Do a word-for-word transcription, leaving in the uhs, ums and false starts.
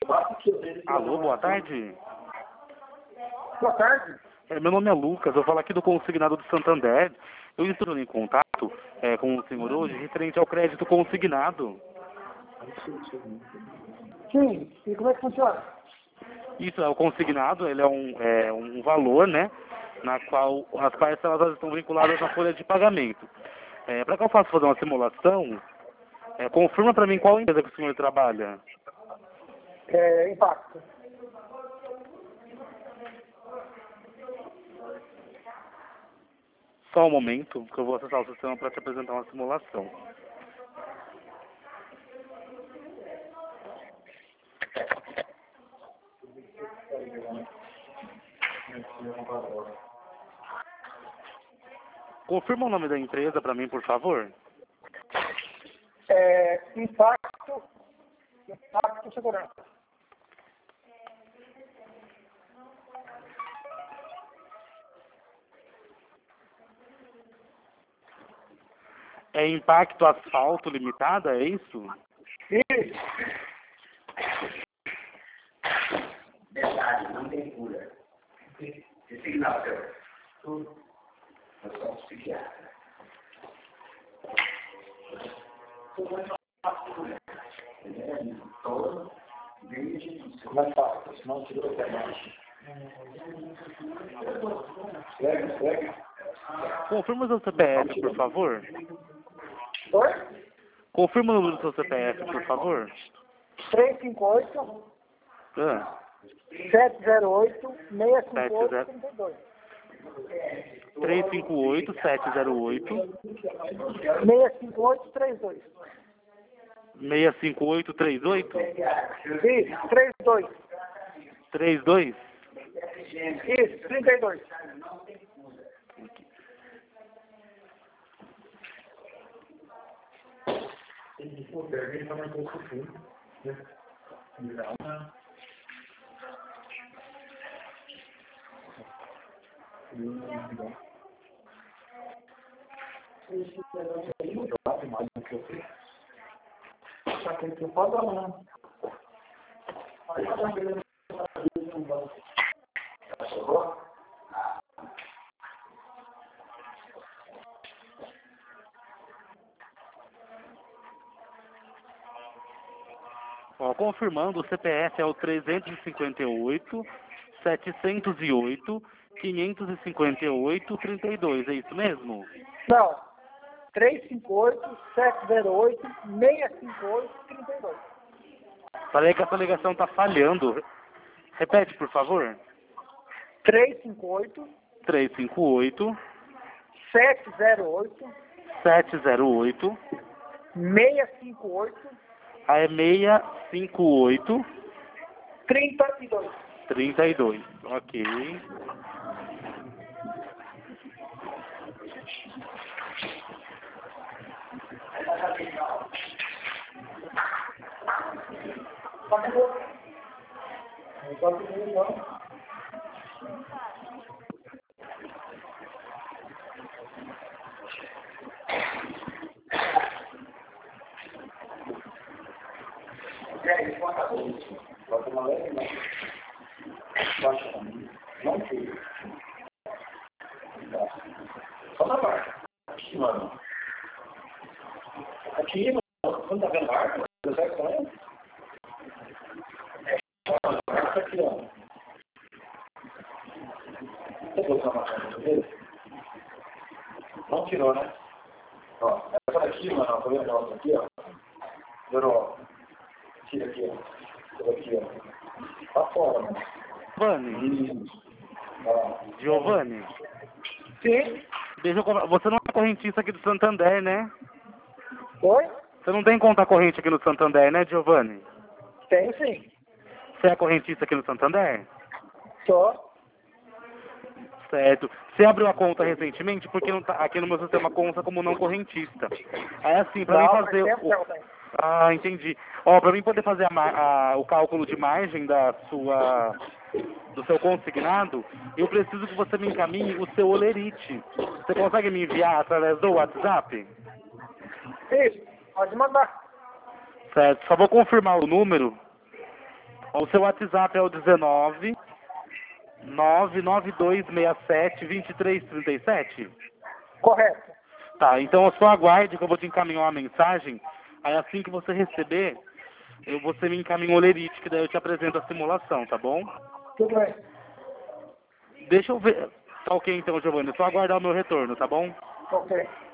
Alô, boa tarde. Boa tarde. É, meu nome é Lucas, eu falo aqui do consignado do Santander. Eu estou em contato é, com o senhor hoje referente ao crédito consignado. Sim, e como é que funciona? Isso, é o consignado, ele é um, é, um valor, né, na qual as parcelas elas estão vinculadas na folha de pagamento. É, para que eu faça fazer uma simulação, é, confirma para mim qual empresa que o senhor trabalha. É, impacto. Só um momento, que eu vou acessar o sistema para te apresentar uma simulação. Confirma o nome da empresa para mim, por favor. É, impacto, impacto segurança. É Impacto Asfalto Limitada, é isso? Isso. Detalhe, não tem cura. Esse não, tudo. Eu sou um psiquiatra. Todo, desde Como é que fala? Não tirou até baixo. Segue, segue. Confirma o seu C P F, por favor. Oi? Confirma o número do seu C P F, por favor. três cinco oito, Ah, sete zero oito, seis cinco sete oito, zero trinta e dois. três cinco oito sete zero oito seis cinco oito, três dois. seis cinco oito três oito Isso, trinta e dois. três dois. Isso, trinta e dois. Ó, confirmando, o C P F é o trezentos e cinquenta e oito setecentos e oito quinhentos e cinquenta e oito trinta e dois, é isso mesmo? Não, três cinco oito, sete zero oito, seis cinco oito, trinta e dois. Falei que essa ligação está falhando. Repete, por favor. três cinco oito, três cinco oito sete zero oito, sete zero oito seis cinco oito, Ah, é seis cinco oito trinta e dois. trinta e dois. Ok. só na barca. Aqui, mano. Aqui, mano. Você não tá vendo a barca? Você sabe qual é? É, mano, a barca aqui, ó. Você botou uma barca dele? Não tirou, né? Ó, essa daqui, mano, tá vendo ela aqui, ó? Virou. Tira aqui, ó. Tira aqui, ó. Tá fora, mano. Giovanni. Ó. Giovanni. Sim. Deixa eu comprar. Você não é correntista aqui do Santander, né? Oi? Você não tem conta corrente aqui no Santander, né, Giovanni? Tem sim. Você é correntista aqui no Santander? Só. Certo. Você abriu a conta recentemente? Porque não tá, aqui no meu sistema conta como não correntista. Aí assim, pra mim Não, fazer faz tempo o... que ela tem. Ah, entendi. Ó, pra mim poder fazer a, ma- a- o cálculo de margem da sua... do seu consignado, eu preciso que você me encaminhe o seu olerite. Você consegue me enviar através do WhatsApp? Isso, pode mandar. Certo. Só vou confirmar o número. O seu WhatsApp é o dezenove, nove nove dois seis sete, dois três três sete? Correto. Tá, então eu só aguarde que eu vou te encaminhar uma mensagem. Aí assim que você receber, eu, você me encaminha o Olerite, que daí eu te apresento a simulação, tá bom? Tudo bem. Deixa eu ver. Tá ok então, Giovanni. É só aguardar o meu retorno, tá bom? Ok.